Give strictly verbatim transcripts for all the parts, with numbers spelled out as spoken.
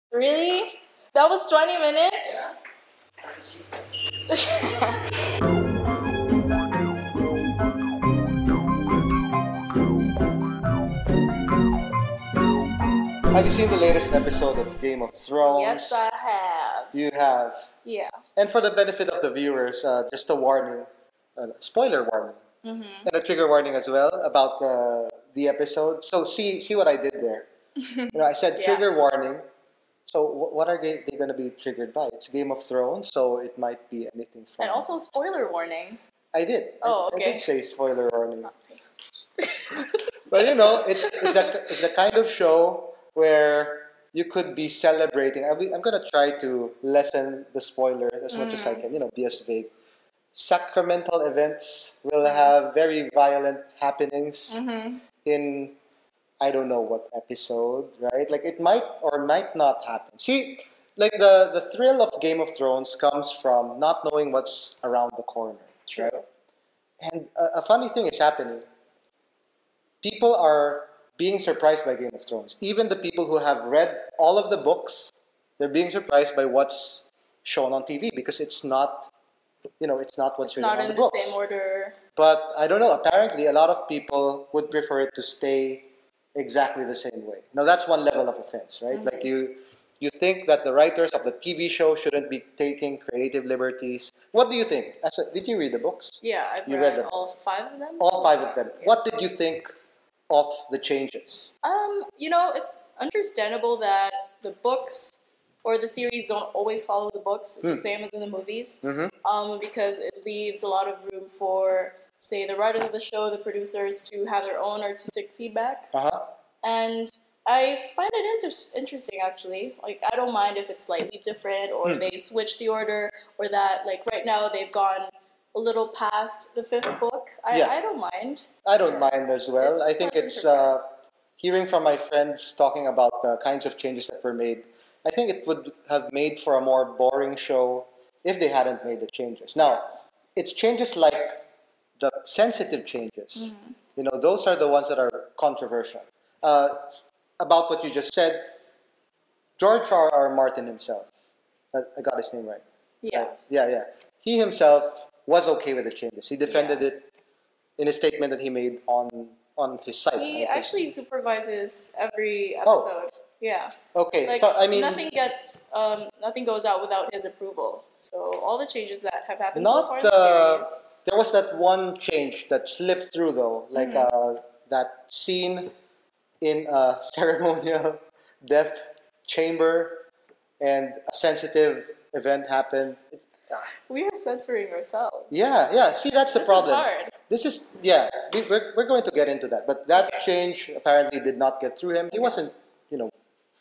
Really? That was twenty minutes? Yeah. That's what she said. Have you seen the latest episode of Game of Thrones? Yes, I have. You have. Yeah. And for the benefit of the viewers, uh, just a warning, uh, spoiler warning, Mm-hmm. and a trigger warning as well about the the episode. So see see what I did there. You know, I said Yeah. trigger warning. So wh- what are they, they going to be triggered by? It's Game of Thrones, so it might be anything from. And also spoiler warning. I did. Oh, I, I okay. did say spoiler warning. But you know, it's it's the it's the kind of show where you could be celebrating. I I'm gonna try to lessen the spoilers as much as I can. You know, be as vague. Sacramental events will have very violent happenings Mm-hmm. in I don't know what episode, right? Like it might or might not happen. See, like the the thrill of Game of Thrones comes from not knowing what's around the corner, True. right? And a, a funny thing is happening. People are being surprised by Game of Thrones. Even the people who have read all of the books, they're being surprised by what's shown on T V because it's not, you know, it's not what's It's written not on in the the books. same order. But I don't know. Apparently, a lot of people would prefer it to stay exactly the same way. Now, that's one level of offense, right? Like you, you think that the writers of the T V show shouldn't be taking creative liberties. What do you think? As a, did you read the books? Yeah, I've You read, read them. all five of them. All so five far. of them. Yeah. What did you think of the changes? Um, you know, it's understandable that the books or the series don't always follow the books. It's the same as in the movies. Mm-hmm. Um, because it leaves a lot of room for, say, the writers of the show, the producers, to have their own artistic feedback. Uh huh. And I find it inter- interesting, actually. Like, I don't mind if it's slightly different, or they switch the order, or that, like, right now they've gone a little past the fifth book. I, Yeah. I don't mind. I don't mind as well. It's I think pleasant it's uh, surprise. hearing from my friends talking about the kinds of changes that were made. I think it would have made for a more boring show if they hadn't made the changes. Now, it's changes like the sensitive changes. You know, those are the ones that are controversial. Uh, about what you just said, George R. R. Martin himself, I, I got his name right. Yeah. Right? Yeah, yeah. He himself was okay with the changes. He defended Yeah. it in a statement that he made on on his site. He I think. actually supervises every Oh. episode. Yeah. Okay, Like, start, I mean, nothing gets, um, nothing goes out without his approval. So all the changes that have happened so far not in the uh, series. there was that one change that slipped through though, like Mm-hmm. uh, that scene in a ceremonial death chamber, and a sensitive event happened. We are censoring ourselves. Yeah, yeah. See, that's the This problem. is hard. This is yeah. We, we're we're going to get into that, but that Okay. change apparently did not get through him. He wasn't, you know,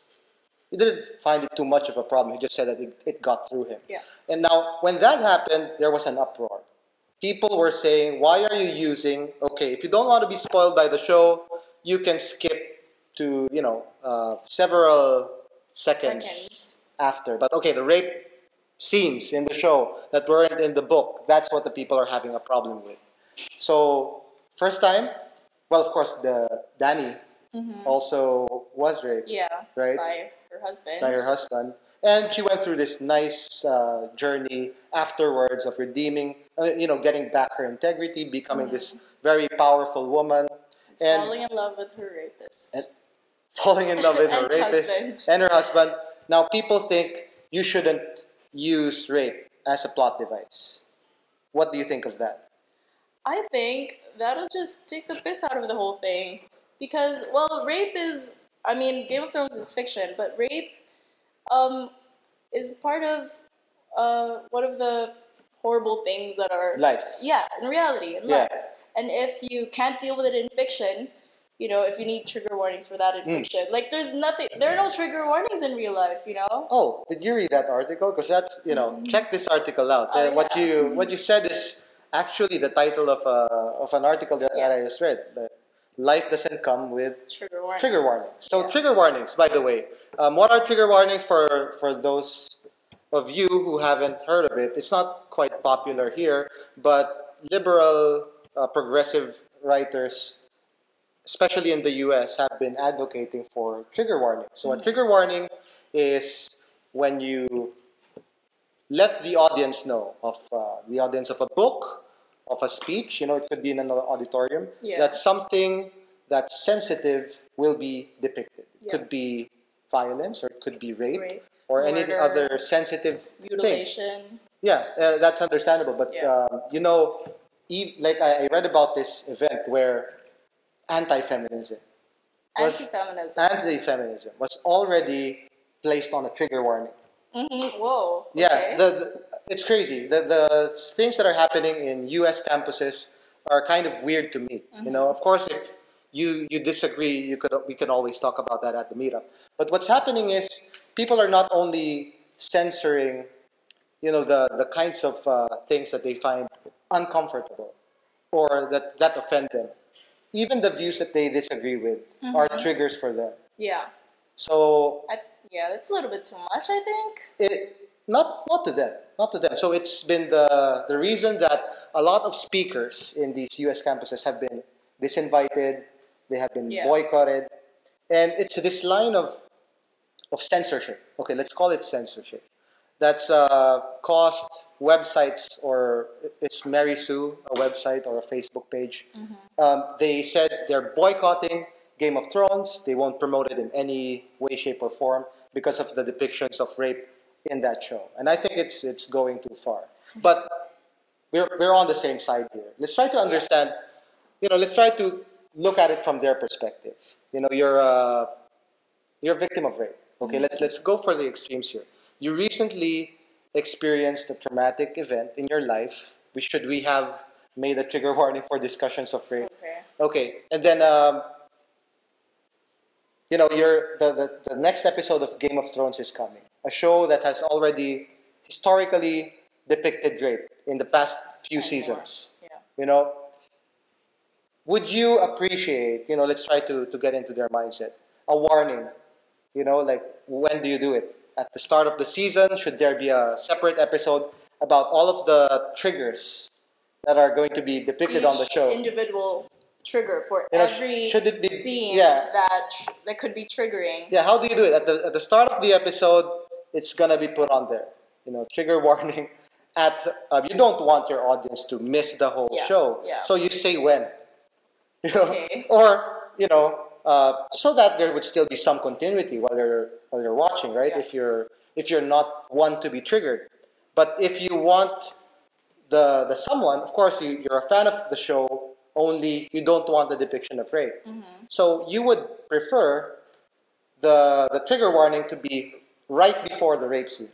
he didn't find it too much of a problem. He just said that it, it got through him. Yeah. And now, when that happened, there was an uproar. People were saying, "Why are you using? Okay, if you don't want to be spoiled by the show, you can skip to you know uh, several seconds, Seconds. after." But okay, the rape scenes in the show that weren't in the book, that's what the people are having a problem with. So, first time, well, of course, the Danny also was raped Yeah. Right. By her husband. by her husband, and she went through this nice uh, journey afterwards of redeeming, uh, you know, getting back her integrity, becoming this very powerful woman, and Falling in love with her rapist. and falling in love with her And rapist husband. and her husband. Now, people think you shouldn't use rape as a plot device. What do you think of that? I think that'll just take the piss out of the whole thing. Because, well, rape is, I mean, Game of Thrones is fiction, but rape um, is part of uh, one of the horrible things that are... Life. Yeah, in reality, in Yeah. life. And if you can't deal with it in fiction, you know, if you need trigger warnings for that in Hmm. fiction, like, there's nothing, there are no trigger warnings in real life, you know? Oh, did you read that article? Because that's, you know, check this article out. Oh, Uh, what yeah. you what you said is actually the title of a of an article that, that I just read. That life doesn't come with Trigger warnings. trigger warnings. So Yeah. trigger warnings, by the way. Um, what are trigger warnings for for those of you who haven't heard of it? It's not quite popular here, but liberal, uh, progressive writers, especially in the U S, have been advocating for trigger warnings. So a trigger warning is when you let the audience know of uh, the audience of a book, of a speech, you know, it could be in an auditorium, Yeah. that something that's sensitive will be depicted. It Yeah. could be violence, or it could be rape, Rape, or any murder, other sensitive things. mutilation. Yeah, uh, that's understandable. But, Yeah. um, you know, e- like I, I read about this event where anti-feminism was, Anti-feminism. anti-feminism was already placed on a trigger warning. Mm-hmm. Whoa. Yeah, Okay. the, the it's crazy. The the things that are happening in U S campuses are kind of weird to me. You know, of course, if you you disagree, you could we can always talk about that at the meetup. But what's happening is people are not only censoring, you know, the the kinds of uh, things that they find uncomfortable or that that offend them. Even the views that they disagree with are triggers for them. Yeah. So I, yeah, that's a little bit too much, I think. it not not to them, not to them. So it's been the the reason that a lot of speakers in these U S campuses have been disinvited, they have been Yeah. boycotted, and it's this line of of censorship. Okay, let's call it censorship. That's uh, caused websites, or it's Mary Sue, a website or a Facebook page. Um, they said they're boycotting Game of Thrones. They won't promote it in any way, shape, or form because of the depictions of rape in that show. And I think it's it's going too far. But we're we're on the same side here. Let's try to understand. You know, let's try to look at it from their perspective. You know, you're a you're a victim of rape. Okay, let's let's go for the extremes here. You recently experienced a traumatic event in your life. We should we have made a trigger warning for discussions of rape. Okay. Okay, and then um, you know, you're the, the the next episode of Game of Thrones is coming. A show that has already historically depicted rape in the past few And more. seasons. Yeah. You know, would you appreciate, you know, let's try to, to get into their mindset, a warning, you know, like when do you do it? At the start of the season, should there be a separate episode about all of the triggers that are going to be depicted on the Each show? individual trigger for You know, sh- every should it be- scene yeah. that tr- that could be triggering. Yeah, how do you do it? At the, at the start of the episode, it's going to be put on there, you know, trigger warning. At uh, you don't want your audience to miss the whole Yeah, show, yeah. so you say when. You know? Okay. Or, you know, uh, so that there would still be some continuity while you're while you're watching, right? Yeah. If you're if you're not one to be triggered, but if you want the the someone, of course, you, you're a fan of the show. Only you don't want the depiction of rape. Mm-hmm. So you would prefer the the trigger warning to be right before the rape scene.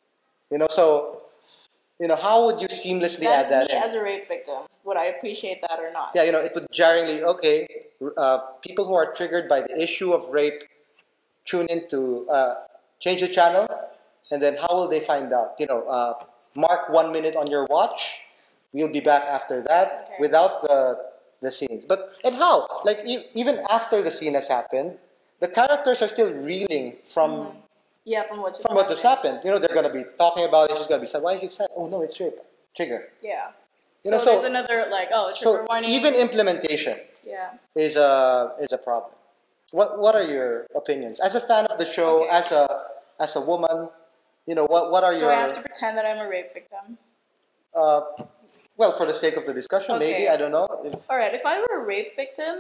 You know, so you know how would you seamlessly add That's that me in? as a rape victim. Would I appreciate that or not? Yeah, you know, it would jarringly, okay, uh, people who are triggered by the issue of rape tune into, uh, change the channel, and then how will they find out? You know, uh, mark one minute on your watch, we'll be back after that Okay. without the, the scenes. But, and how? Like, e- even after the scene has happened, the characters are still reeling from Yeah, from what just from what just happened. You know, they're going to be talking about it, she's going to be sad, why is she sad? Oh no, it's rape. Trigger. Yeah. You so, know, so- there's another like oh trigger So warning. even implementation yeah. is a is a problem. What what are your opinions as a fan of the show, Okay. as a as a woman? You know, what what are Do your I have to pretend that I'm a rape victim? uh, well, for the sake of the discussion, maybe Okay. I don't know. If, All right. If I were a rape victim,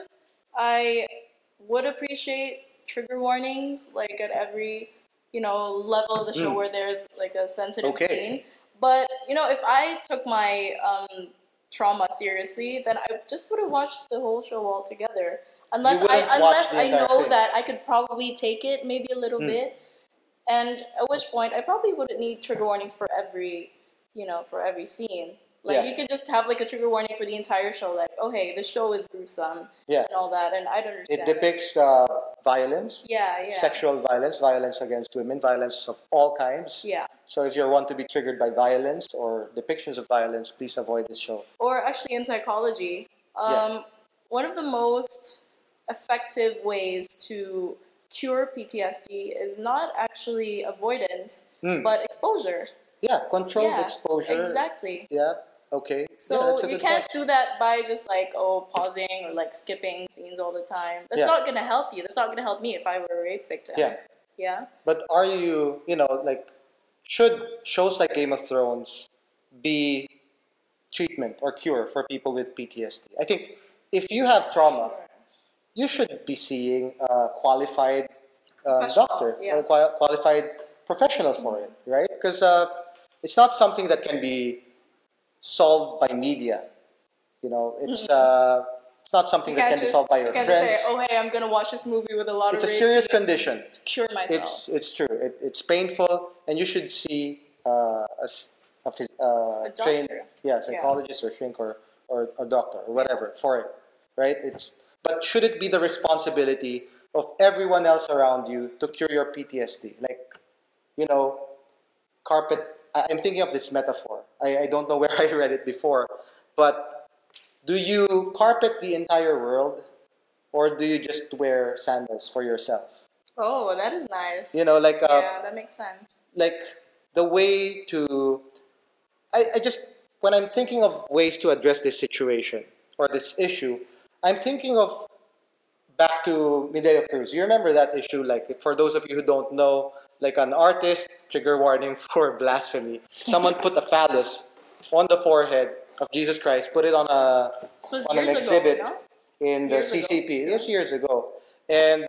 I would appreciate trigger warnings like at every you know level of the show Mm. where there's like a sensitive Okay. scene. But you know, if I took my um, trauma seriously, then I just would have watched the whole show altogether. Unless You I wouldn't watch unless the I entire know thing. that I could probably take it maybe a little Mm. bit, and at which point I probably wouldn't need trigger warnings for every you know for every scene. Like Yeah. you could just have like a trigger warning for the entire show, like oh hey, the show is gruesome yeah, and all that, and I'd it understand. depicts uh, violence, Yeah, yeah, sexual violence, violence against women, violence of all kinds. yeah. So if you want to be triggered by violence or depictions of violence, please avoid this show. Or actually in psychology, um, Yeah. one of the most effective ways to cure P T S D is not actually avoidance, Mm. but exposure. Yeah, controlled yeah, exposure. exactly. Yeah. Okay. Yeah, So that's a you good can't point. do that by just like oh pausing or like skipping scenes all the time. That's Yeah. not gonna help you. That's not gonna help me if I were a rape victim. Yeah. Yeah. But are you, you know, like, should shows like Game of Thrones be treatment or cure for people with P T S D? I think if you have trauma, you should be seeing a qualified um, Professional, doctor, yeah. a qual- qualified professional for it, right? Because uh, it's not something that can be solved by media. You know, it's uh, it's not something You that can't can be just, solved by you your can't just friends. say, oh, hey, I'm going to watch this movie with a lot It's of a rape serious scenes condition. to cure myself. It's it's true. It, it's painful, and you should see uh, a, s- a phys- uh, A trained doctor. yeah psychologist or shrink or, or or doctor or whatever for it, right? It's but should it be the responsibility of everyone else around you to cure your P T S D? Like, you know, carpet. I- I'm thinking of this metaphor. I, I don't know where I read it before, but do you carpet the entire world, or do you just wear sandals for yourself? Oh, that is nice. You know, like uh, Yeah, that makes sense. like the way to I, I just when I'm thinking of ways to address this situation or this issue, I'm thinking of back to Medeo Cruz. You remember that issue? Like, for those of you who don't know, like an artist, trigger warning for blasphemy. Someone put a phallus on the forehead of Jesus Christ, put it on a This was on an years ago, exhibit no? in the Years ago, C C P. It was yeah. years ago, and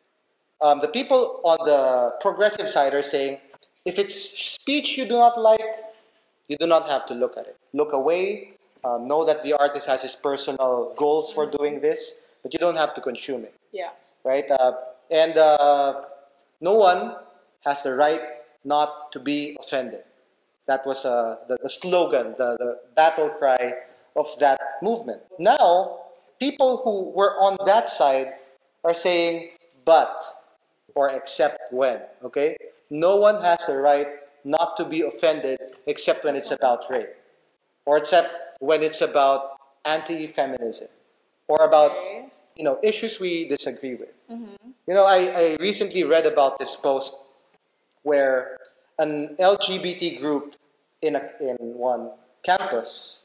um, the people on the progressive side are saying, if it's speech you do not like, you do not have to look at it. Look away. Um, know that the artist has his personal goals for doing this, but you don't have to consume it, Yeah. right? Uh, and uh, no one has the right not to be offended. That was uh, the, the slogan, the, the battle cry of that movement. Now, people who were on that side are saying, but, or except when, okay? No one has the right not to be offended except when it's about rape, or except when it's about anti-feminism, or about, Okay. you know, issues we disagree with. You know, I, I recently read about this post where an L G B T group in a, in one campus,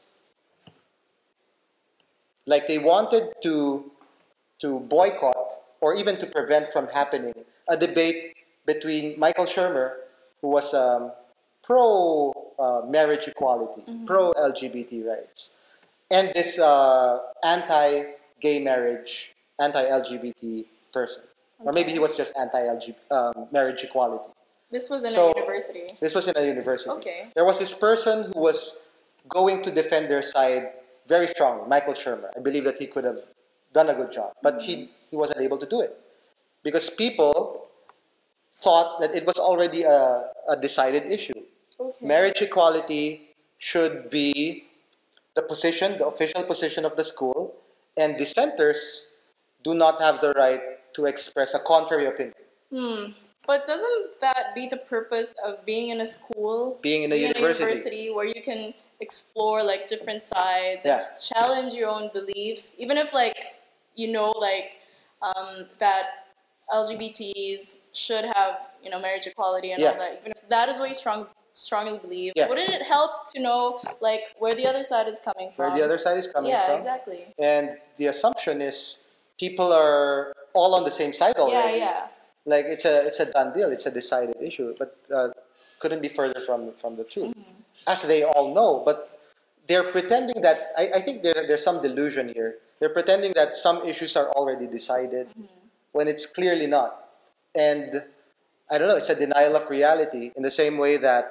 like they wanted to to boycott or even to prevent from happening a debate between Michael Shermer, who was um, pro uh, marriage equality, pro L G B T rights, and this uh, anti gay marriage, anti L G B T person. Or maybe he Okay. was just anti L G B T um, marriage equality. This was in So a university. this was in a university. Okay. There was this person who was going to defend their side very strongly, Michael Shermer. I believe that he could have done a good job, but he, he wasn't able to do it because people thought that it was already a, a decided issue. Okay. Marriage equality should be the position, the official position of the school, and dissenters do not have the right to express a contrary opinion. Hmm. But doesn't that be the purpose of being in a school, Being in a university. university where you can explore like different sides and Yeah. challenge your own beliefs, even if like you know like um, that L G B Ts should have you know marriage equality and Yeah. all that, even if that is what you strong strongly believe, Yeah. wouldn't it help to know like where the other side is coming from? Where the other side is coming yeah, from. exactly. And the assumption is people are all on the same side Yeah, already. yeah. Like it's a it's a done deal. It's a decided issue, but uh, couldn't be further from from the truth, as they all know. But they're pretending that I, I think there, there's some delusion here. They're pretending that some issues are already decided when it's clearly not. And I don't know. It's a denial of reality in the same way that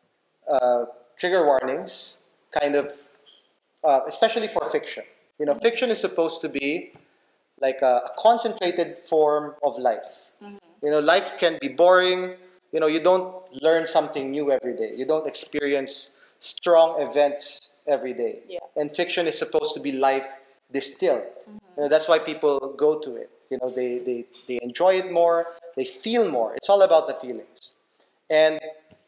uh, trigger warnings kind of, uh, especially for fiction. You know, fiction is supposed to be like a, a concentrated form of life. You know, life can be boring. You know, you don't learn something new every day. You don't experience strong events every day. Yeah. And fiction is supposed to be life distilled. You know, that's why people go to it. You know, they, they, they enjoy it more. They feel more. It's all about the feelings. And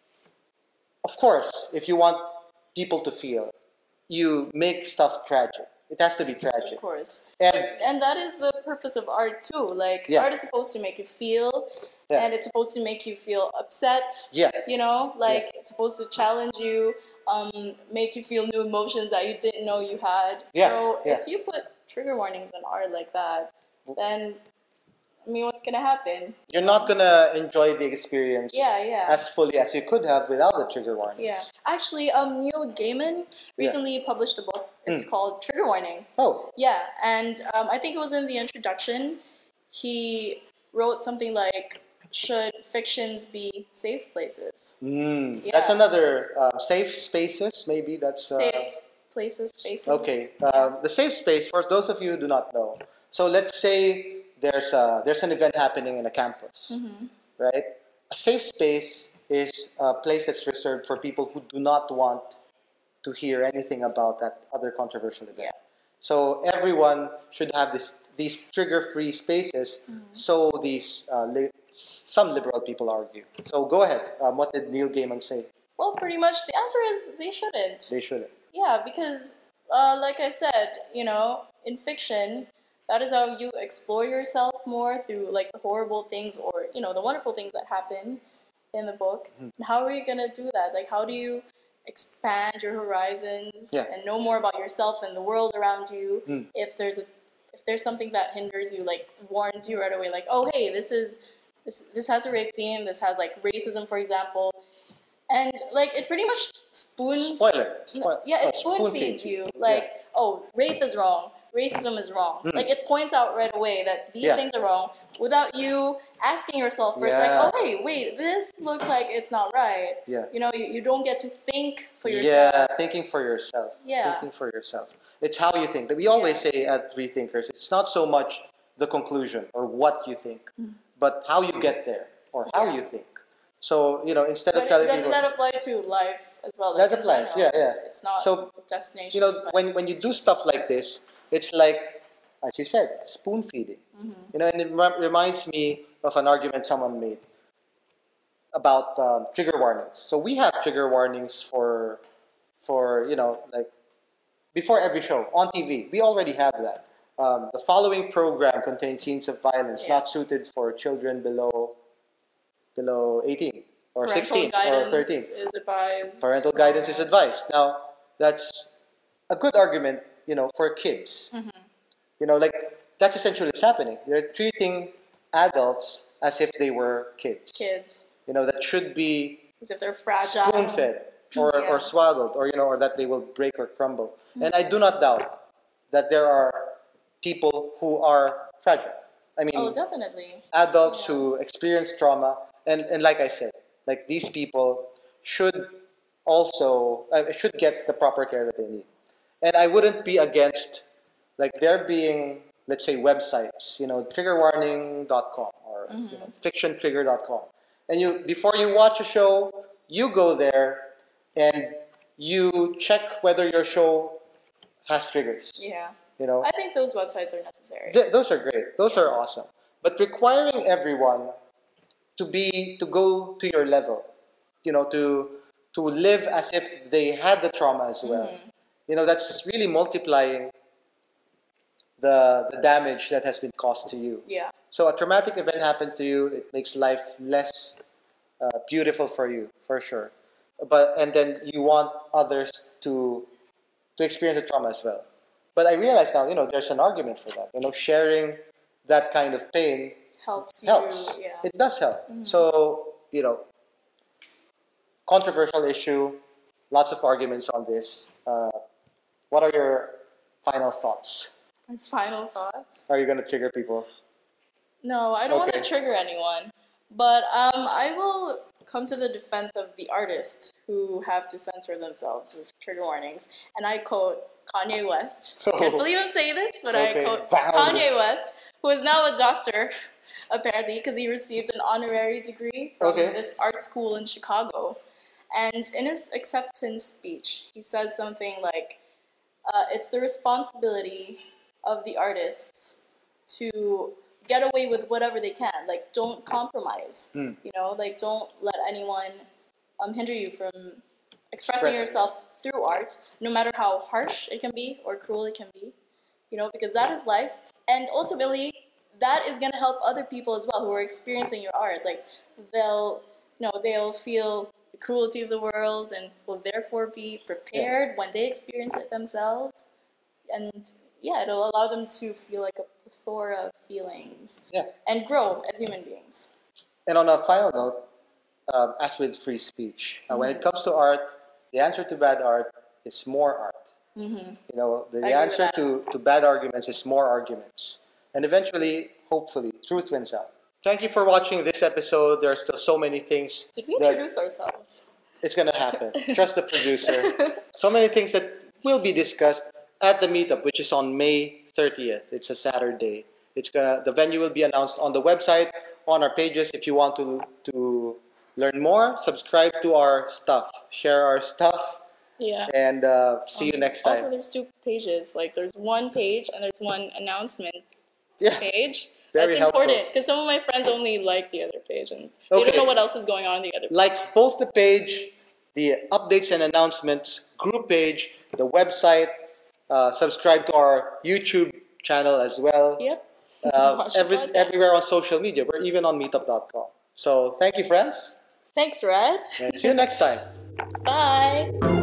of course, if you want people to feel, you make stuff tragic. It has to be tragic. Of course. And And that is the purpose of art too. Like Yeah. art is supposed to make you feel, Yeah. and it's supposed to make you feel upset. Yeah. You know, like it's supposed to challenge you, um, make you feel new emotions that you didn't know you had. Yeah, So yeah. if you put trigger warnings on art like that, then I mean, what's gonna happen? You're not gonna enjoy the experience Yeah, yeah. as fully as you could have without the trigger warnings. Yeah. Actually, um, Neil Gaiman recently published a book. It's Mm. called Trigger Warning. Oh, Yeah, and um, I think it was in the introduction. He wrote something like, "Should fictions be safe places?" mm. Yeah. That's another um, safe spaces. Maybe that's uh, Safe places, spaces. okay. Um, the safe space for those of you who do not know. So let's say there's a, there's an event happening in a campus, Mm-hmm. right? A safe space is a place that's reserved for people who do not want to hear anything about that other controversial event. Yeah. So everyone should have this these trigger-free spaces. Mm-hmm. So these uh, li- some liberal people argue. So go ahead. Um, what did Neil Gaiman say? Well, pretty much the answer is they shouldn't. They shouldn't. Yeah, because, uh, like I said, you know, in fiction, that is how you explore yourself more through like the horrible things or you know the wonderful things that happen in the book. Mm-hmm. And how are you gonna do that? Like, how do you expand your horizons Yeah. and know more about yourself and the world around you? Mm. If there's a if there's something that hinders you, like warns you right away, like, oh hey, this is this this has a rape scene. This has like racism, for example. And like it pretty much spoon Spoiler. Spo- yeah, oh, it spoon feeds you. Like, Yeah. oh, rape is wrong, racism is wrong. Mm. Like it points out right away that these Yeah. things are wrong without you asking yourself first, Yeah. like, oh hey, wait, this looks like it's not right. Yeah. You know, you, you don't get to think for yourself. Yeah, thinking for yourself. Yeah. Thinking for yourself. It's how you think. We always say at Three Thinkers, it's not so much the conclusion or what you think, but how you get there or how Yeah. you think. So, you know, instead of But telling doesn't people, that apply to life as well? That Like, in applies, general? yeah, yeah. It's not So, a destination. you know, but- when, when you do stuff like this, it's like, as you said, spoon feeding. Mm-hmm. You know, and it rem- reminds me of an argument someone made about um, trigger warnings. So we have trigger warnings for, for you know, like before every show on T V. We already have that. Um, the following program contains scenes of violence Yeah. not suited for children below below eighteen or Parental sixteen or guidance thirteen. is advised. Parental guidance is advised. Now, that's a good argument, you know, for kids. Mm-hmm. You know, like that's essentially what's happening. They're treating adults as if they were kids. Kids, You know, that should be as if they're fragile. spoon-fed or, Yeah. or swaddled, or you know, or that they will break or crumble. And I do not doubt that there are people who are fragile. I mean, Oh, definitely. adults Yeah. who experience trauma, and, and like I said, like these people should also uh, should get the proper care that they need. And I wouldn't be against like there being, let's say, websites, you know, trigger warning dot com or you know, fiction trigger dot com. And you before you watch a show, you go there and you check whether your show has triggers. Yeah. You know, I think those websites are necessary. Th- those are great. Those are awesome. But requiring everyone to be to go to your level, you know, to to live as if they had the trauma as well. You know, that's really multiplying the the damage that has been caused to you. Yeah. So a traumatic event happened to you. It makes life less uh, beautiful for you, for sure. But and then you want others to to experience the trauma as well. But I realize now, you know, there's an argument for that. You know, sharing that kind of pain Helps you. helps. Yeah. It does help. So, you know, controversial issue, lots of arguments on this. Uh, what are your final thoughts? My final thoughts. Are you going to trigger people? No, I don't want Okay. to trigger anyone, but um, I will come to the defense of the artists who have to censor themselves with trigger warnings. And I quote Kanye West. I can't Oh. believe I'm saying this, but Okay. I quote Wow. Kanye West, who is now a doctor, apparently, because he received an honorary degree from Okay. this art school in Chicago. And in his acceptance speech, he says something like, uh, it's the responsibility of the artists to get away with whatever they can. Like, don't compromise. Hmm. You know, like, don't let anyone um, hinder you from Expressing. expressing yourself through art, no matter how harsh it can be or cruel it can be. You know, because that is life. And ultimately, that is going to help other people as well who are experiencing your art. Like, they'll, you know, they'll feel the cruelty of the world and will therefore be prepared when they experience it themselves. And yeah, it'll allow them to feel like a plethora of feelings Yeah. and grow as human beings. And on a final note, um, as with free speech, uh, when it comes to art, the answer to bad art is more art. Mm-hmm. You know, the I agree with answer that. to, to bad arguments is more arguments. And eventually, hopefully, truth wins out. Thank you for watching this episode. There are still so many things Did we that introduce ourselves? it's going to happen. Trust the producer. So many things that will be discussed at the meetup, which is on May thirtieth. It's a Saturday. It's gonna the venue will be announced on the website, on our pages. If you want to to learn more, subscribe to our stuff, share our stuff, Yeah. and uh, see you Um, next Also, time. there's two pages. Like, there's one page and there's one announcement Yeah. page. Very That's helpful. important because some of my friends only like the other page and they Okay. don't know what else is going on in the other page. Like both the page, the updates and announcements group page, the website. Uh, subscribe to our YouTube channel as well. Yep. Uh, Watch the every, podcast. everywhere on social media. We're even on meetup dot com. So thank you, friends, Thanks, Red. and see you next time. Bye.